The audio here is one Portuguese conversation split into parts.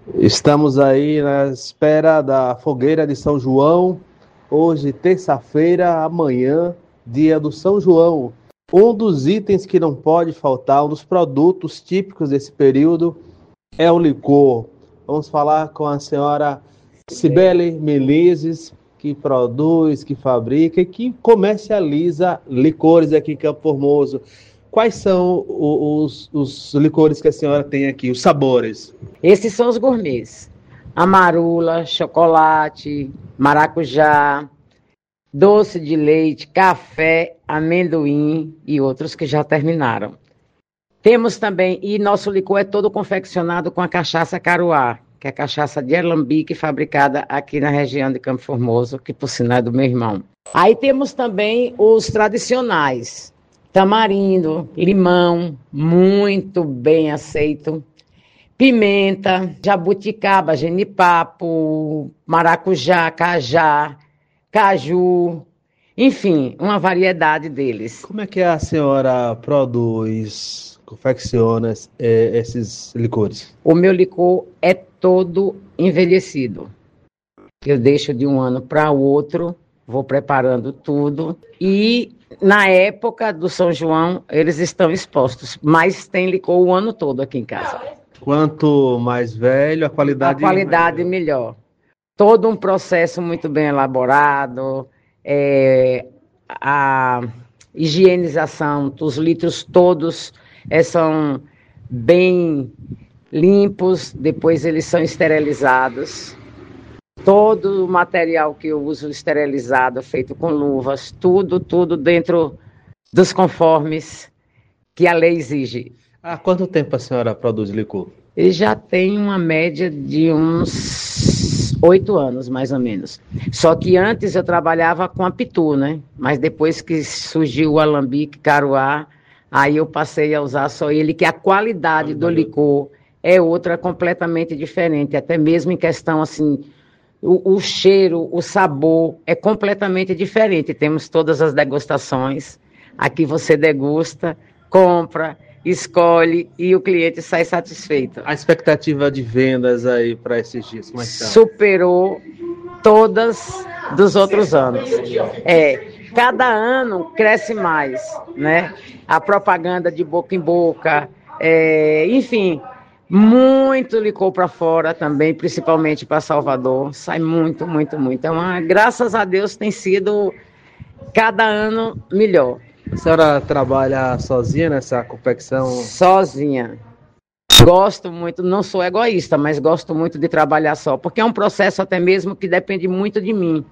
Estamos aí na espera da fogueira de São João. Hoje, terça-feira, amanhã, dia do São João. Um dos itens que não pode faltar, um dos produtos típicos desse período, é o licor. Vamos falar com a senhora Cibele Menezes, que produz, que fabrica e que comercializa licores aqui em Campo Formoso. Quais são os licores que a senhora tem aqui, os sabores? Esses são os gourmets. Amarula, chocolate, maracujá, doce de leite, café, amendoim e outros que já terminaram. Temos também, e nosso licor é todo confeccionado com a cachaça Caruá, que é a cachaça de alambique fabricada aqui na região de Campo Formoso, que por sinal é do meu irmão. Aí temos também os tradicionais, tamarindo, limão, muito bem aceito, pimenta, jabuticaba, genipapo, maracujá, cajá, caju, enfim, uma variedade deles. Como é que a senhora produz, confecciona esses licores? O meu licor é todo envelhecido. Eu deixo de um ano para o outro, vou preparando tudo e na época do São João eles estão expostos, mas tem licor o ano todo aqui em casa. Quanto mais velho, a qualidade melhor. Todo um processo muito bem elaborado, a higienização dos litros todos são bem limpos, depois eles são esterilizados. Todo o material que eu uso esterilizado, feito com luvas, tudo dentro dos conformes que a lei exige. Há quanto tempo a senhora produz licor? Ele já tem uma média de uns 8 anos, mais ou menos. Só que antes eu trabalhava com a Pitu, né? Mas depois que surgiu o alambique, caruá, aí eu passei a usar só ele, que a qualidade do licor é outra completamente diferente, até mesmo em questão, assim, o cheiro, o sabor é completamente diferente. Temos todas as degustações, aqui você degusta, compra, escolhe e o cliente sai satisfeito. A expectativa de vendas aí para esses dias, como é que está? Superou todas dos outros anos. Cada ano cresce mais, né? A propaganda de boca em boca, enfim, muito licor para fora também, principalmente para Salvador. Sai muito. Graças a Deus tem sido cada ano melhor. A senhora trabalha sozinha nessa confecção? Sozinha. Gosto muito, não sou egoísta, mas gosto muito de trabalhar só, porque é um processo até mesmo que depende muito de mim.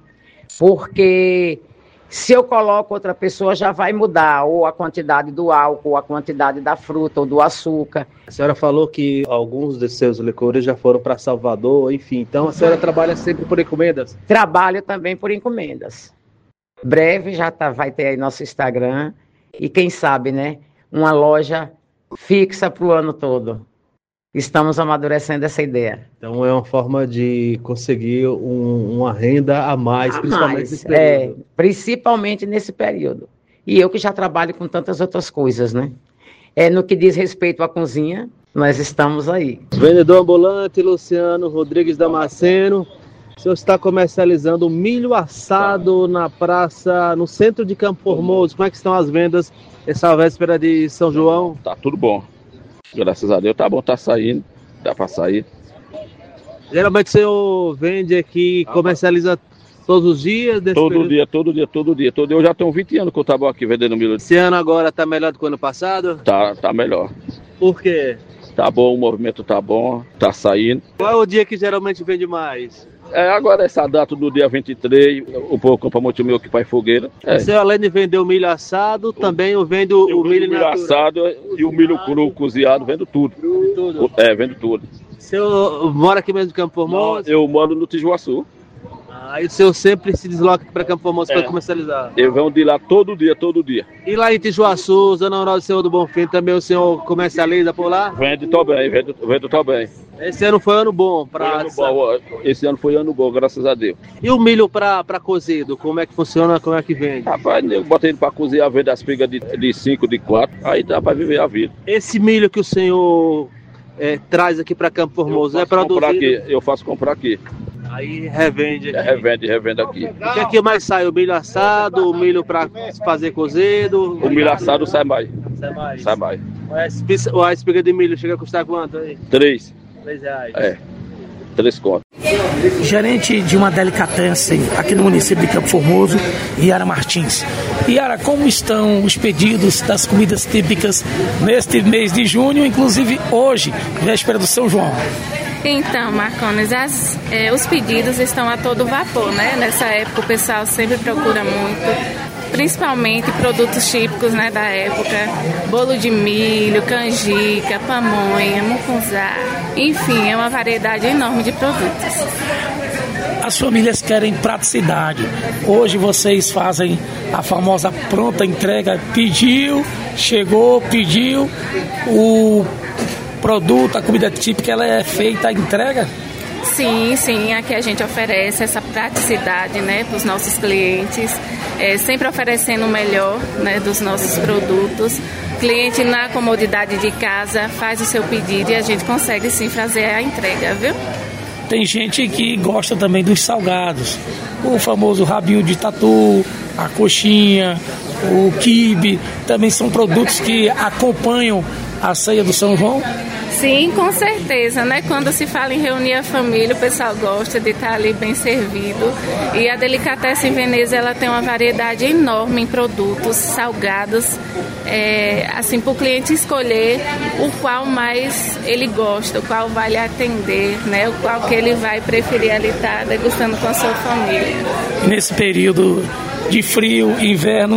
Porque se eu coloco outra pessoa, já vai mudar ou a quantidade do álcool, ou a quantidade da fruta ou do açúcar. A senhora falou que alguns de seus licores já foram para Salvador, enfim. Então a senhora trabalha sempre por encomendas? Trabalho também por encomendas. Breve já vai ter aí nosso Instagram e quem sabe, né, uma loja fixa para o ano todo. Estamos amadurecendo essa ideia. Então é uma forma de conseguir uma renda a mais, nesse período. Principalmente nesse período. E eu que já trabalho com tantas outras coisas, né? No que diz respeito à cozinha, nós estamos aí. Vendedor ambulante Luciano Rodrigues Damasceno. O senhor está comercializando milho assado na praça, no centro de Campo Formoso. Como é que estão as vendas essa véspera de São João? Tá tudo bom. Graças a Deus tá bom, tá saindo. Dá para sair. Geralmente o senhor vende aqui, comercializa todos os dias? Todo dia. Eu já tenho 20 anos que eu tava aqui vendendo milho. Esse ano agora tá melhor do que o ano passado? Tá melhor. Por quê? Tá bom, o movimento tá bom, tá saindo. Qual é o dia que geralmente vende mais? Agora essa data do dia 23, o povo compra muito milho aqui para fogueira. O senhor, além de vender o milho assado, também vende o milho assado e o milho cru cozinhado, vendo tudo. Vendo tudo. O senhor mora aqui mesmo em Campo Formoso? Não, eu moro no Tijuaçu. Aí o senhor sempre se desloca aqui para Campo Formoso para comercializar? Eu venho de lá todo dia. E lá em Tijuaçu, Zona Rural do Senhor do Bonfim, também o senhor comercializa por lá? Vendo também. Esse ano foi ano bom? Esse ano foi ano bom, graças a Deus. E o milho para cozido, como é que funciona, como é que vende? Rapaz, eu botei ele para cozinhar, vende as espigas de 5, de 4, aí dá para viver a vida. Esse milho que o senhor traz aqui para Campo Formoso? É produzido? Eu faço comprar aqui. Aí revende aqui. Revende aqui. O que aqui mais sai? O milho assado, o milho para fazer cozido? O milho assado sai mais. Sai mais. A espiga de milho chega a custar quanto aí? 3. R$3. 3 contos. Gerente de uma delicatessen aqui no município de Campo Formoso, Yara Martins. Yara, como estão os pedidos das comidas típicas neste mês de junho, inclusive hoje, véspera do São João? Então, Marcones, os pedidos estão a todo vapor, né? Nessa época o pessoal sempre procura muito, principalmente produtos típicos, né, da época, bolo de milho, canjica, pamonha, mucunzá, enfim, é uma variedade enorme de produtos. As famílias querem praticidade. Hoje vocês fazem a famosa pronta entrega, pediu, chegou, pediu, o produto, a comida típica, ela é feita a entrega? Sim, aqui a gente oferece essa praticidade, né, para os nossos clientes, sempre oferecendo o melhor, né, dos nossos produtos. O cliente na comodidade de casa faz o seu pedido e a gente consegue sim fazer a entrega, viu? Tem gente que gosta também dos salgados, o famoso rabinho de tatu, a coxinha, o quibe, também são produtos que acompanham a ceia do São João? Sim, com certeza, né? Quando se fala em reunir a família, o pessoal gosta de estar ali bem servido. E a Delicatessen Veneza, ela tem uma variedade enorme em produtos salgados, assim, para o cliente escolher o qual mais ele gosta, o qual vai lhe atender, né? O qual que ele vai preferir ali estar degustando com a sua família. Nesse período de frio, inverno,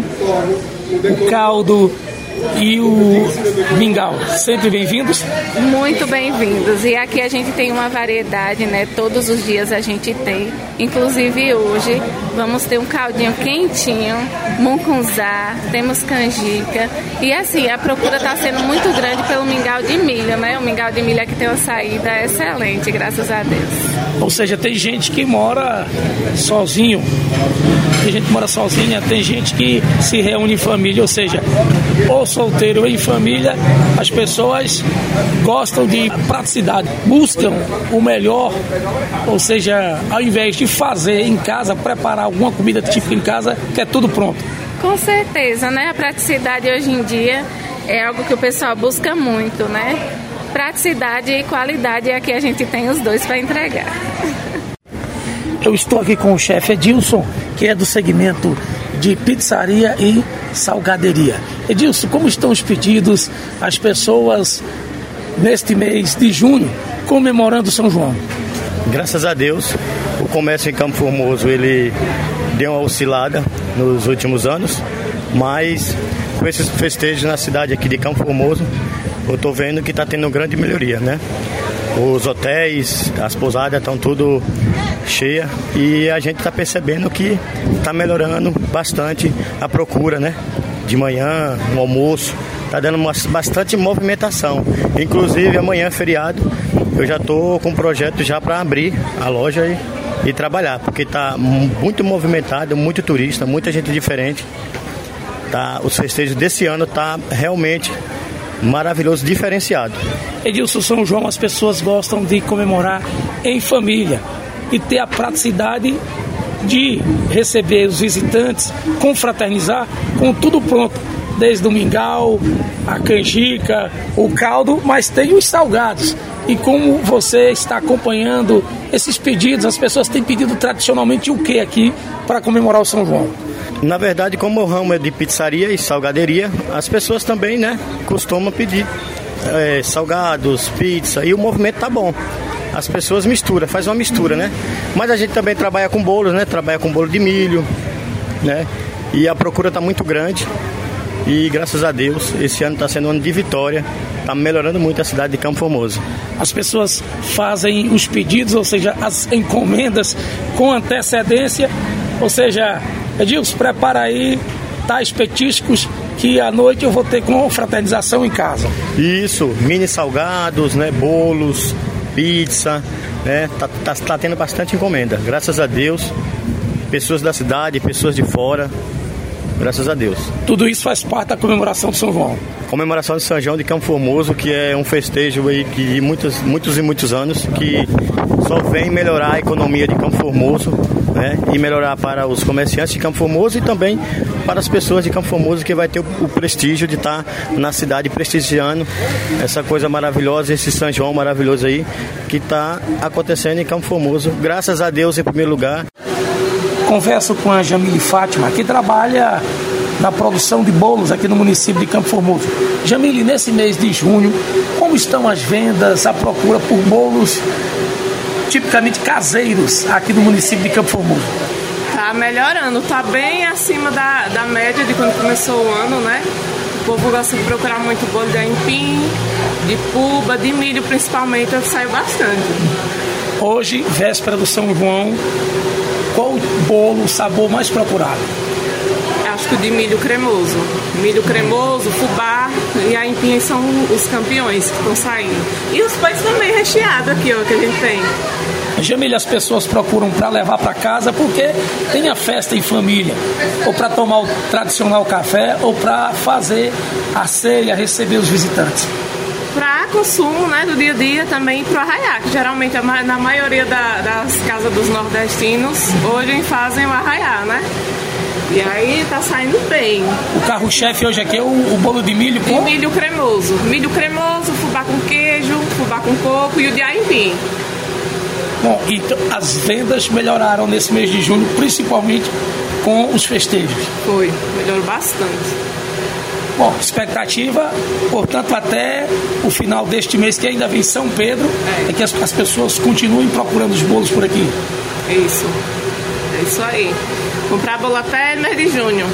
o caldo e o mingau, sempre bem-vindos? Muito bem-vindos. E aqui a gente tem uma variedade, né? Todos os dias a gente tem. Inclusive hoje vamos ter um caldinho quentinho, mucunzá, temos canjica. E assim, a procura está sendo muito grande pelo mingau de milho, né? O mingau de milho aqui tem uma saída excelente, graças a Deus. Ou seja, tem gente que mora sozinho, tem gente que mora sozinha, tem gente que se reúne em família, ou seja, ou solteiro ou em família, as pessoas gostam de praticidade, buscam o melhor, ou seja, ao invés de fazer em casa, preparar alguma comida típica em casa, que é tudo pronto. Com certeza, né? A praticidade hoje em dia é algo que o pessoal busca muito, né? Praticidade e qualidade, é que a gente tem os dois para entregar. Eu estou aqui com o chefe Edilson, que é do segmento de pizzaria e salgaderia. Edilson, como estão os pedidos, as pessoas neste mês de junho comemorando São João? Graças a Deus, o comércio em Campo Formoso ele deu uma oscilada nos últimos anos, mas com esses festejos na cidade aqui de Campo Formoso, eu estou vendo que está tendo grande melhoria, né? Os hotéis, as pousadas estão tudo cheia e a gente está percebendo que está melhorando bastante a procura, né? De manhã, no almoço, está dando bastante movimentação. Inclusive amanhã, feriado, eu já estou com um projeto já para abrir a loja e trabalhar, porque está muito movimentado, muito turista, muita gente diferente. Tá, os festejos desse ano tá realmente maravilhoso, diferenciado. Edilson, São João, as pessoas gostam de comemorar em família e ter a praticidade de receber os visitantes, confraternizar com tudo pronto, desde o mingau, a canjica, o caldo, mas tem os salgados. E como você está acompanhando esses pedidos, as pessoas têm pedido tradicionalmente o que aqui para comemorar o São João? Na verdade, como o ramo é de pizzaria e salgaderia, as pessoas também, né, costumam pedir salgados, pizza, e o movimento tá bom. As pessoas misturam, faz uma mistura, né? Mas a gente também trabalha com bolos, né? Trabalha com bolo de milho, né? E a procura tá muito grande. E graças a Deus, esse ano está sendo um ano de vitória, está melhorando muito a cidade de Campo Formoso. As pessoas fazem os pedidos, ou seja, as encomendas com antecedência, ou seja, Edilson, prepara aí tais petiscos que à noite eu vou ter confraternização em casa. Isso, mini salgados, né, bolos, pizza, né, tá tendo bastante encomenda, graças a Deus, pessoas da cidade, pessoas de fora, graças a Deus. Tudo isso faz parte da comemoração de São João. Comemoração de São João de Campo Formoso, que é um festejo aí que de muitos anos, que só vem melhorar a economia de Campo Formoso, né? E melhorar para os comerciantes de Campo Formoso e também para as pessoas de Campo Formoso, que vai ter o prestígio de estar na cidade prestigiando essa coisa maravilhosa, esse São João maravilhoso aí, que está acontecendo em Campo Formoso. Graças a Deus, em primeiro lugar. Converso com a Jamile Fátima, que trabalha na produção de bolos aqui no município de Campo Formoso. Jamile, nesse mês de junho, como estão as vendas, a procura por bolos tipicamente caseiros aqui no município de Campo Formoso? Tá melhorando, tá bem acima da média de quando começou o ano, né? O povo gosta de procurar muito bolo de aipim, de puba, de milho principalmente, saiu bastante. Hoje, véspera do São João, qual o bolo, o sabor mais procurado? Acho que o de milho cremoso. Milho cremoso, fubá e aipim são os campeões que estão saindo. E os pães também recheados aqui, ó, que a gente tem. Jamile, as pessoas procuram para levar para casa porque tem a festa em família, ou para tomar o tradicional café, ou para fazer a ceia, receber os visitantes. Para consumo, né, do dia a dia também para arraiá, que geralmente na maioria das casas dos nordestinos hoje fazem o arraiá, né? E aí tá saindo bem. O carro-chefe hoje aqui é o bolo de milho com... milho cremoso. Milho cremoso, fubá com queijo, fubá com coco e o de aipim. Bom, então as vendas melhoraram nesse mês de junho, principalmente com os festejos. Foi, melhorou bastante. Bom, expectativa, portanto, até o final deste mês, que ainda vem São Pedro, é que as pessoas continuem procurando os bolos por aqui. É isso aí. Comprar bolo até mês de junho.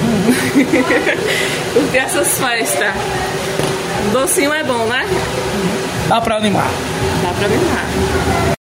Curtir essas festas. O docinho é bom, né? Dá para animar. Dá para animar.